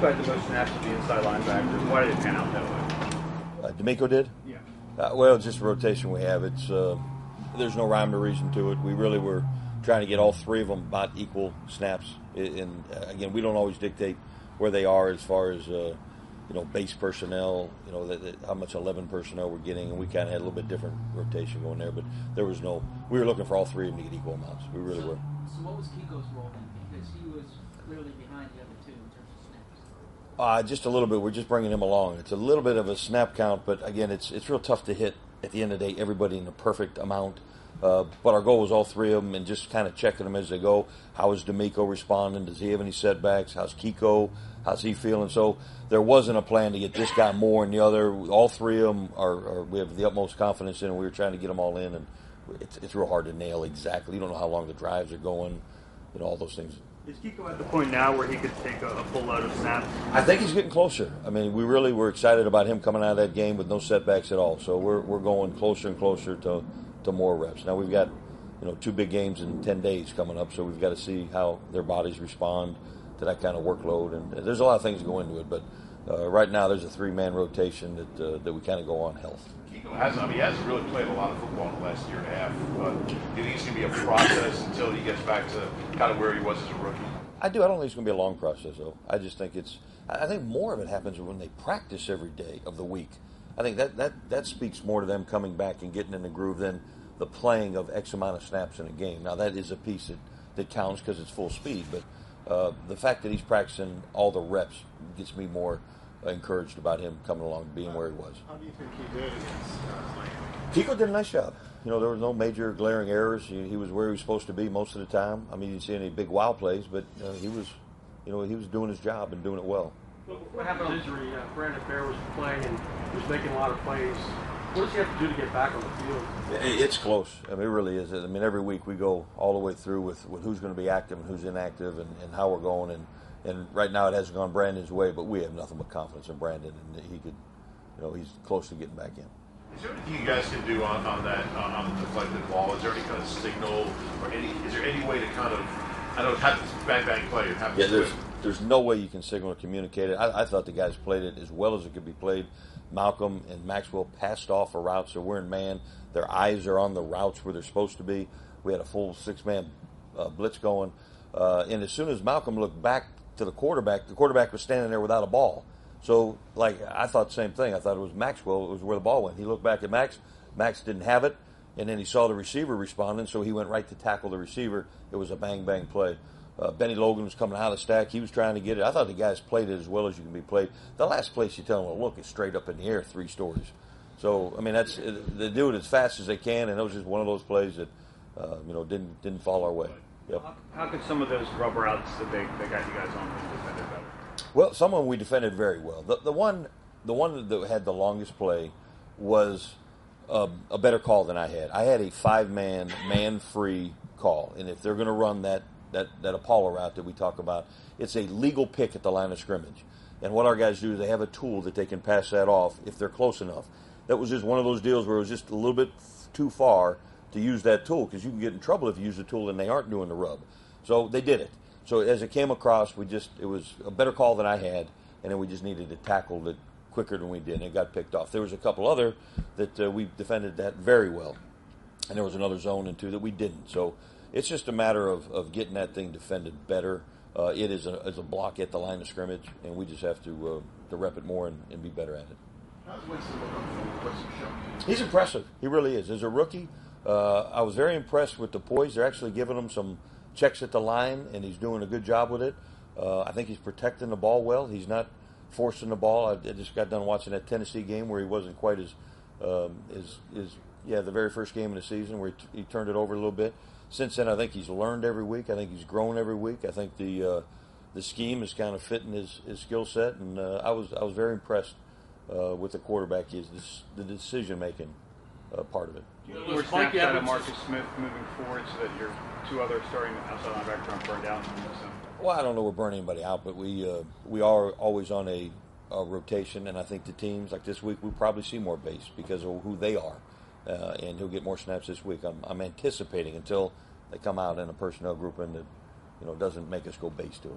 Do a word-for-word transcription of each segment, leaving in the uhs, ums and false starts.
D'Amico had the most snaps of the inside linebackers. Why did it pan out that way? Uh, D'Amico did? Yeah. Uh, well, it's just a rotation we have. It's uh, there's no rhyme or reason to it. We really were trying to get all three of them about equal snaps. And uh, again, we don't always dictate where they are as far as uh, you know base personnel. You know that, that how much eleven personnel we're getting, and we kind of had a little bit different rotation going there. But there was no. We were looking for all three of them to get equal amounts. We really so, were. So what was Kiko's role then? Because he was clearly behind the other two in terms of snaps. Uh, just a little bit. We're just bringing him along. It's a little bit of a snap count, but again, it's it's real tough to hit at the end of the day everybody in the perfect amount. Uh, but our goal was all three of them and just kind of checking them as they go. How is D'Amico responding? Does he have any setbacks? How's Kiko? How's he feeling? So there wasn't a plan to get this guy more and the other. All three of them are, are we have the utmost confidence in, and we were trying to get them all in. And it's it's real hard to nail exactly. You don't know how long the drives are going, you know, all those things. Is Kiko at the point now where he could take a, a full load of snaps? I think he's getting closer. I mean, we really were excited about him coming out of that game with no setbacks at all. So we're we're going closer and closer to, to more reps. Now we've got, you know, two big games in ten days coming up, so we've got to see how their bodies respond to that kind of workload. And there's a lot of things that go into it, but uh, right now there's a three-man rotation that uh, that we kind of go on health. Kiko hasn't, I mean, he hasn't really played a lot of football in the last year and a half. But do you think it's going to be a process until he gets back to kind of where he was as a rookie? I do. I don't think it's going to be a long process, though. I just think it's. I think more of it happens when they practice every day of the week. I think that that, that speaks more to them coming back and getting in the groove than the playing of X amount of snaps in a game. Now, that is a piece that, that counts because it's full speed, but uh, the fact that he's practicing all the reps gets me more encouraged about him coming along, being where he was. How do you think he did against uh, Miami? Kiko did a nice job. You know, there was no major glaring errors. He, he was where he was supposed to be most of the time. I mean, you didn't see any big wow plays, but uh, he was, you know, he was doing his job and doing it well. What happened to injury? Uh, Brandon Bear was playing and was making a lot of plays. What does he have to do to get back on the field? It's close. I mean, it really is. I mean, every week we go all the way through with, with who's going to be active and who's inactive and, and how we're going. And, and right now it hasn't gone Brandon's way, but we have nothing but confidence in Brandon, and he could, you know, he's close to getting back in. Is there anything you guys can do on, on that, on, on the deflected ball? Is there any kind of signal or any, is there any way to kind of, I know, have this bang bang play? Have yeah, there's, there's no way you can signal or communicate it. I, I thought the guys played it as well as it could be played. Malcolm and Maxwell passed off a route, so we're in man. Their eyes are on the routes where they're supposed to be. We had a full six-man uh, blitz going. Uh, and as soon as Malcolm looked back to the quarterback, the quarterback was standing there without a ball. So, like, I thought the same thing. I thought it was Maxwell. It was where the ball went. He looked back at Max. Max didn't have it. And then he saw the receiver responding, so he went right to tackle the receiver. It was a bang-bang play. Uh, Benny Logan was coming out of the stack. He was trying to get it. I thought the guys played it as well as you can be played. The last place you tell them, well, look, it's straight up in the air, three stories. So, I mean, that's they do it as fast as they can, and it was just one of those plays that, uh, you know, didn't didn't fall our way. Yep. How, how could some of those rubber routes that they, they got you guys on defended better? Well, some of them we defended very well. The, the one the one that had the longest play was a, a better call than I had. I had a five-man, man-free call, and if they're going to run that, that, that Apollo route that we talk about, it's a legal pick at the line of scrimmage. And what our guys do is they have a tool that they can pass that off if they're close enough. That was just one of those deals where it was just a little bit too far to use that tool, because you can get in trouble if you use the tool and they aren't doing the rub. So they did it. So as it came across, we just it was a better call than I had, and then we just needed to tackle it quicker than we did, and it got picked off. There was a couple other that uh, we defended that very well, and there was another zone and two that we didn't. So it's just a matter of, of getting that thing defended better. Uh, it is a, is a block at the line of scrimmage, and we just have to uh, to rep it more and, and be better at it. How's Winston look on film? What's he showing? He's impressive. He really is. As a rookie, uh, I was very impressed with the poise. They're actually giving him some checks at the line, and he's doing a good job with it. Uh, I think he's protecting the ball well. He's not forcing the ball. I, I just got done watching that Tennessee game where he wasn't quite as, um, as, as yeah, the very first game of the season where he, t- he turned it over a little bit. Since then, I think he's learned every week. I think he's grown every week. I think the uh, the scheme is kind of fitting his, his skill set, and uh, I was I was very impressed uh, with the quarterback. Is this, the decision making uh, part of it. We're snaps out of Marcus Smith moving forward so that your two other starting outside linebackers aren't burned out. Well, I don't know we're burning anybody out, but we uh, we are always on a, a rotation, and I think the teams like this week we probably see more base because of who they are, uh, and he'll get more snaps this week. I'm, I'm anticipating until they come out in a personnel grouping that you know doesn't make us go base to it.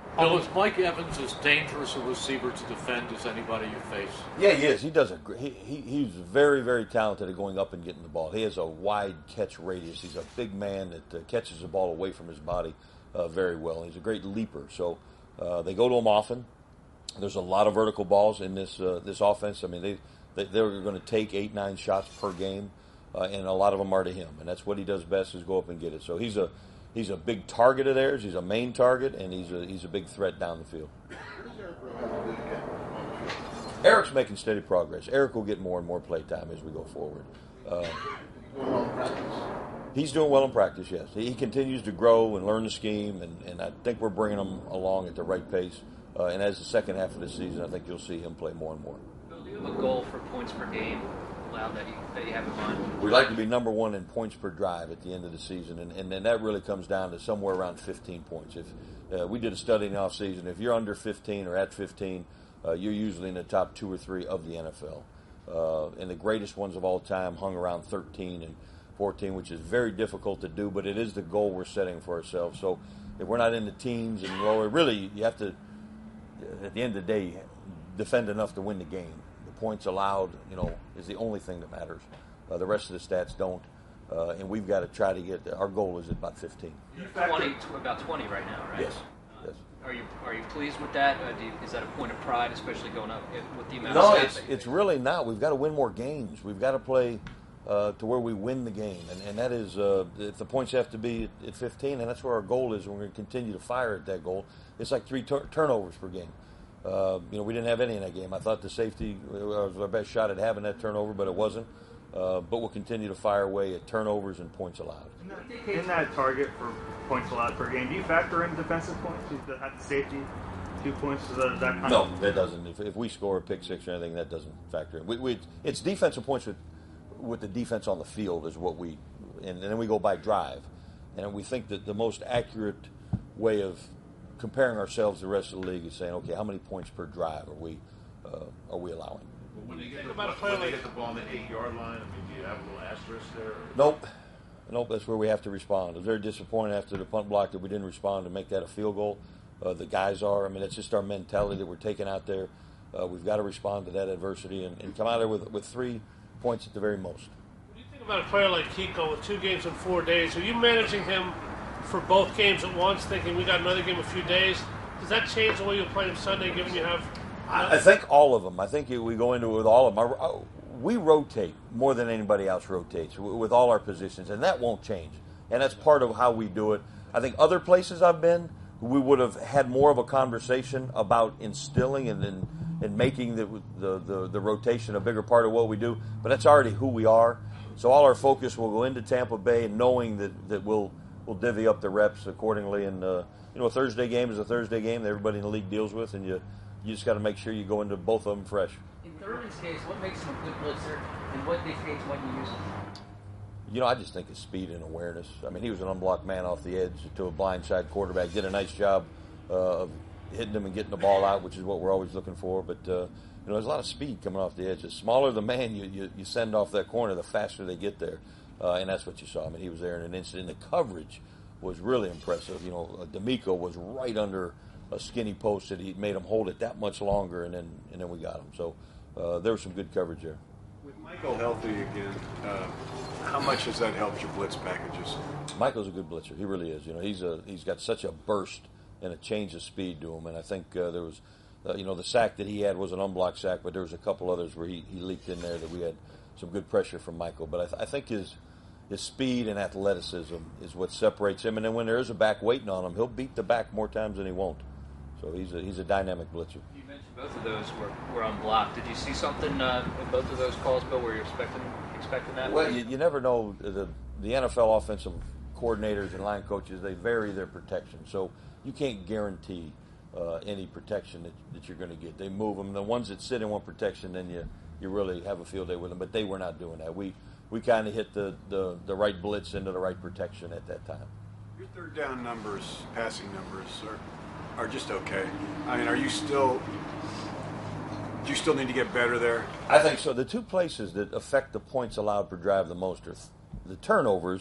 Bill, is Mike Evans as dangerous a receiver to defend as anybody you face? Yeah, he is. He does a great. He, he he's very very talented at going up and getting the ball. He has a wide catch radius. He's a big man that uh, catches the ball away from his body uh, very well. He's a great leaper. So uh, they go to him often. There's a lot of vertical balls in this uh, this offense. I mean, they, they they're going to take eight nine shots per game, uh, and a lot of them are to him. And that's what he does best is go up and get it. So he's a He's a big target of theirs. He's a main target, and he's a he's a big threat down the field. What does Eric Rowe have to do to get on the field? Eric's making steady progress. Eric will get more and more play time as we go forward. Uh, Doing well in practice. he's doing well in practice, yes. He continues to grow and learn the scheme, and, and I think we're bringing him along at the right pace. Uh, and as the second half of the season, I think you'll see him play more and more. Bill, do you have a goal for points per game allowed that you, that you have in mind? We'd like to be number one in points per drive at the end of the season, and, and, and that really comes down to somewhere around fifteen points. If uh, we did a study in the offseason, if you're under fifteen or at fifteen, uh, you're usually in the top two or three of the N F L. Uh, and the greatest ones of all time hung around thirteen and fourteen, which is very difficult to do, but it is the goal we're setting for ourselves. So if we're not in the teens and lower, really, you have to, at the end of the day, defend enough to win the game. Points allowed, you know, is the only thing that matters. Uh, the rest of the stats don't, uh, and we've got to try to get. Our goal is about fifteen. twenty, about twenty right now, right? Yes. Yes. Are you are you pleased with that? Uh, do you, is that a point of pride, especially going up with the amount No, of it's staffing? it's really not. We've got to win more games. We've got to play uh, to where we win the game, and and that is uh, if the points have to be at, at fifteen, and that's where our goal is. And we're going to continue to fire at that goal. It's like three tur- turnovers per game. Uh, you know, we didn't have any in that game. I thought the safety was our best shot at having that turnover, but it wasn't. Uh, but we'll continue to fire away at turnovers and points allowed. In that, in that target for points allowed per game, do you factor in defensive points? You have the safety, two points, so that, that kind No, of... that doesn't. If, if we score a pick six or anything, that doesn't factor in. We, we, it's defensive points with, with the defense on the field is what we, and, and then we go by drive. And we think that the most accurate way of comparing ourselves to the rest of the league is saying, okay, how many points per drive are we uh, are we allowing? When they get the, when they get the ball on the eight-yard line, I mean, do you have a little asterisk there? Or? Nope. Nope, that's where we have to respond. I was very disappointed after the punt block that we didn't respond to make that a field goal. Uh, the guys are. I mean, it's just our mentality that we're taking out there. Uh, we've got to respond to that adversity and, and come out there with, with three points at the very most. What do you think about a player like Kiko with two games in four days? Are you managing him for both games at once, thinking we got another game in a few days? Does that change the way you play him Sunday, given you have... I, I think all of them. I think we go into it with all of them. I, we rotate more than anybody else rotates with all our positions, and that won't change. And that's part of how we do it. I think other places I've been, we would have had more of a conversation about instilling and and, and making the, the, the, the rotation a bigger part of what we do. But that's already who we are. So all our focus will go into Tampa Bay knowing that, that we'll we'll divvy up the reps accordingly. And, uh, you know, a Thursday game is a Thursday game that everybody in the league deals with, and you, you just got to make sure you go into both of them fresh. In Thurman's case, what makes him a good blitzer, and what dictates when you use him? You know, I just think his speed and awareness. I mean, he was an unblocked man off the edge to a blindside quarterback. Did a nice job uh, of hitting him and getting the ball out, which is what we're always looking for. But, uh, you know, there's a lot of speed coming off the edge. The smaller the man you, you, you send off that corner, the faster they get there. Uh, and that's what you saw. I mean, he was there in an instant. And the coverage was really impressive. You know, uh, D'Amico was right under a skinny post that he made him hold it that much longer, and then and then we got him. So uh, there was some good coverage there. With Michael healthy again, uh, how much has that helped your blitz packages? Michael's a good blitzer. He really is. You know, he's a he's got such a burst and a change of speed to him. And I think uh, there was, uh, you know, the sack that he had was an unblocked sack, but there was a couple others where he, he leaked in there that we had some good pressure from Michael. But I, th- I think his his speed and athleticism is what separates him. And then when there is a back waiting on him, he'll beat the back more times than he won't. So he's a he's a dynamic blitzer. You mentioned both of those were, were unblocked. Did you see something uh, in both of those calls, Bill, where you're expecting expecting that? Well, you, you never know. The the N F L offensive coordinators and line coaches, they vary their protection. So you can't guarantee uh, any protection that, that you're going to get. They move them. The ones that sit in one protection, then you, you really have a field day with them. But they were not doing that. We we kind of hit the, the, the right blitz into the right protection at that time. Your third down numbers, passing numbers, are are just okay. I mean, are you still? Do you still need to get better there? I think so. The two places that affect the points allowed per drive the most are th- the turnovers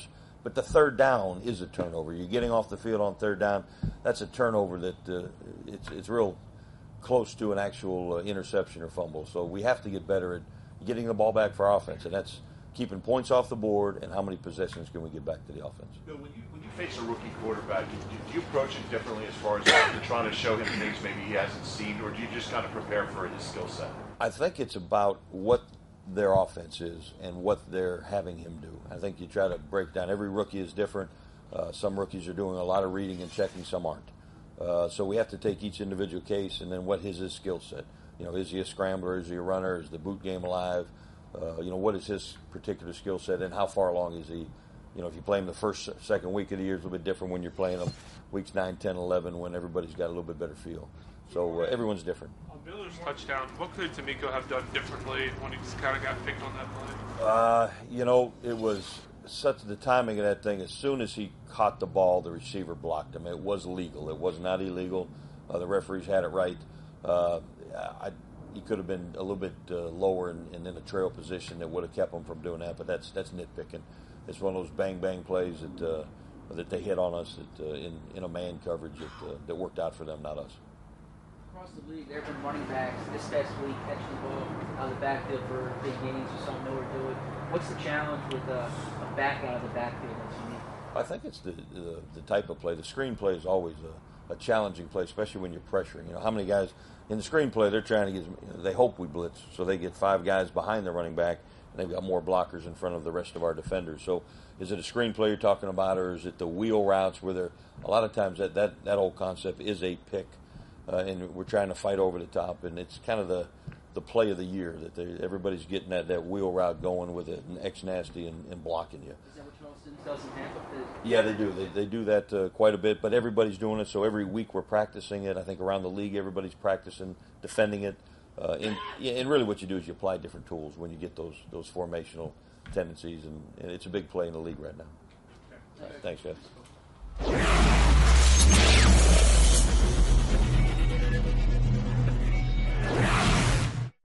But the third down is a turnover. You're getting off the field on third down. That's a turnover that uh, it's it's real close to an actual uh, interception or fumble. So we have to get better at getting the ball back for our offense, and that's keeping points off the board and how many possessions can we get back to the offense. Bill, when you when you face a rookie quarterback, do, do you approach it differently as far as like, trying to show him things maybe he hasn't seen, or do you just kind of prepare for his skill set? I think it's about what their offense is and what they're having him do. I think you try to break down. Every rookie is different. Uh, some rookies are doing a lot of reading and checking, some aren't. Uh, so we have to take each individual case and then what is his skill set. You know, is he a scrambler? Is he a runner? Is the boot game alive? Uh, you know, what is his particular skill set and how far along is he? You know, if you play him the first, second week of the year, it's a little bit different when you're playing them weeks nine, ten, eleven, when everybody's got a little bit better feel. So uh, everyone's different. On Miller's touchdown, what could D'Amico have done differently when he just kind of got picked on that play? Uh, you know, it was such the timing of that thing. As soon as he caught the ball, the receiver blocked him. It was legal. It was not illegal. Uh, the referees had it right. Uh, I, he could have been a little bit uh, lower and, and in a trail position that would have kept him from doing that. But that's that's nitpicking. It's one of those bang bang plays that uh, that they hit on us that, uh, in in a man coverage that uh, that worked out for them, not us. Across the league, there have been running backs this past week catching the ball out of the backfield for big gains. You saw Miller do it. What's the challenge with uh, a back out of the backfield that's unique? I think it's the, the the type of play. The screen play is always a, a challenging play, especially when you're pressuring. You know, how many guys in the screen play they're trying to get? You know, they hope we blitz, so they get five guys behind the running back, and they've got more blockers in front of the rest of our defenders. So, is it a screen play you're talking about, or is it the wheel routes where they're a lot of times that that that whole concept is a pick. Uh, and we're trying to fight over the top, and it's kind of the, the play of the year that they, everybody's getting that, that wheel route going with it and X nasty and, and blocking you. Is that what Charleston does in Tampa? Yeah, they do. They they do that uh, quite a bit, but everybody's doing it. So every week we're practicing it. I think around the league everybody's practicing defending it. Uh, and, and really what you do is you apply different tools when you get those those formational tendencies, and, and it's a big play in the league right now. Thanks, Jeff.